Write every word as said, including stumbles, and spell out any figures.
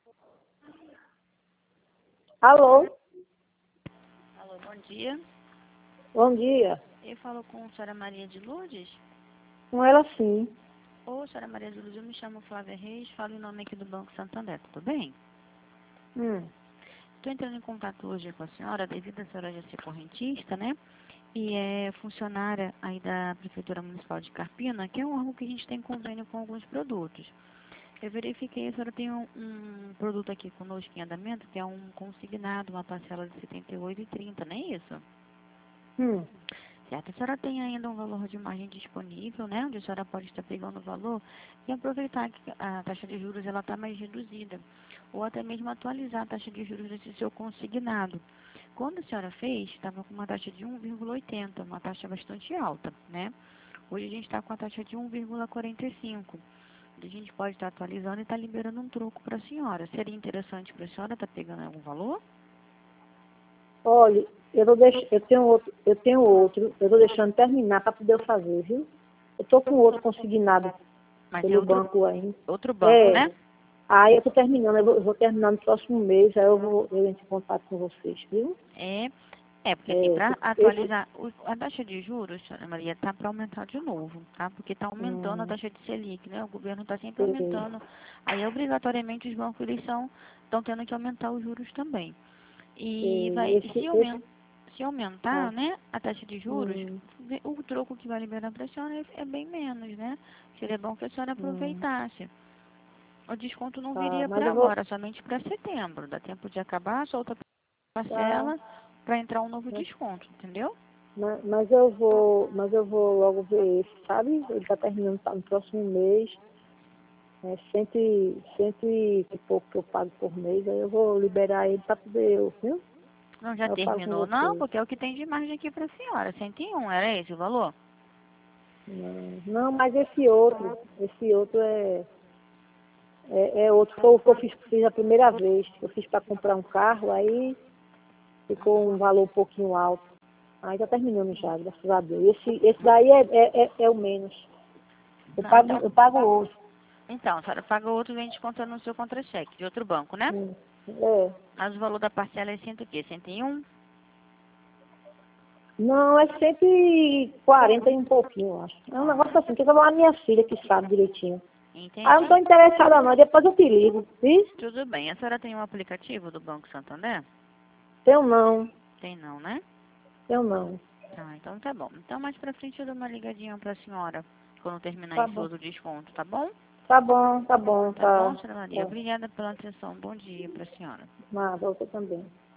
Alô? Alô, bom dia. Bom dia. Eu falo com a senhora Maria de Lourdes. Com ela sim. Ô, senhora Maria de Lourdes, eu me chamo Flávia Reis, falo em nome aqui do Banco Santander, tudo bem? Hum. Estou entrando em contato hoje com a senhora, devido a senhora já ser correntista, né? E é funcionária aí da Prefeitura Municipal de Carpina, que é um órgão que a gente tem convênio com alguns produtos. Eu verifiquei, a senhora tem um, um produto aqui conosco em andamento, que é um consignado, uma parcela de setenta e oito reais e trinta centavos, não é isso? Hum. Certo, a senhora tem ainda um valor de margem disponível, né? Onde a senhora pode estar pegando o valor e aproveitar que a taxa de juros ela está mais reduzida. Ou até mesmo atualizar a taxa de juros desse seu consignado. Quando a senhora fez, estava com uma taxa de um vírgula oitenta, uma taxa bastante alta, né? Hoje a gente está com a taxa de um vírgula quarenta e cinco. A gente pode estar atualizando e estar liberando um troco para a senhora. Seria interessante para a senhora estar pegando algum valor? Olha, eu vou deixar, eu tenho outro, eu tenho outro, eu vou deixando terminar para poder eu fazer, viu? Eu tô com outro consignado Mas é pelo outro, banco ainda. outro banco, É. né? Aí eu tô terminando, eu vou, eu vou terminar no próximo mês, aí eu vou eu entro em contato com vocês, viu? É, é porque assim, É, para esse. atualizar, o- a taxa de juros, Ana Maria, tá para aumentar de novo, tá? Porque está aumentando a Hum, taxa de Selic, né? O governo está sempre sei. aumentando. Aí, obrigatoriamente, os bancos, eles são, estão tendo que aumentar os juros também. E Sei. vai, Esse, se, esse. aumen- se aumentar, Ah, né, a taxa de juros, hum, ve- o troco que vai liberar para a senhora é, é bem menos, né? Seria bom que a senhora hum, aproveitasse. O desconto não tá, viria mas para eu vou. agora, somente para setembro. Dá tempo de acabar, solta a Tá, parcela para entrar um novo mas, desconto, entendeu? mas mas eu vou, mas eu vou logo ver esse, sabe? Ele tá terminando tá, no próximo mês. É cento, e- cento e pouco que eu pago por mês, aí eu vou liberar ele para poder eu, viu? Não, já Aí eu falo com terminou não, vocês. porque é o que tem de margem aqui para a senhora. cento e um, era esse o valor? Não, não, mas esse outro, esse outro é, é, é outro, foi o que eu fiz, fiz a primeira vez. Eu fiz para comprar um carro, aí ficou um valor um pouquinho alto. Aí tá terminando já, graças a Deus. Esse, esse daí é, é, é, é o menos. Eu Não, pago, então, eu pago outro. então, a senhora paga outro e vem descontando no seu contra-cheque, de outro banco, né? Hum, é. Mas o valor da parcela é cento o quê? cento e um? Não, é cento e quarenta e um pouquinho, eu acho. É um negócio Ah, assim, que eu vou a minha filha que sabe direitinho. Ah, eu não estou entendi. interessada não, depois eu te ligo, viu? Tudo bem. A senhora tem um aplicativo do Banco Santander? Tenho não, Tem não, né? tenho não. Tá, então tá bom. Então mais pra frente eu dou uma ligadinha pra senhora quando terminar Tá esse bom, outro desconto, tá bom? tá bom, tá bom, Tá bom, tá. senhora Maria? Tá. Obrigada pela atenção. Bom dia pra senhora. Nada, outra também.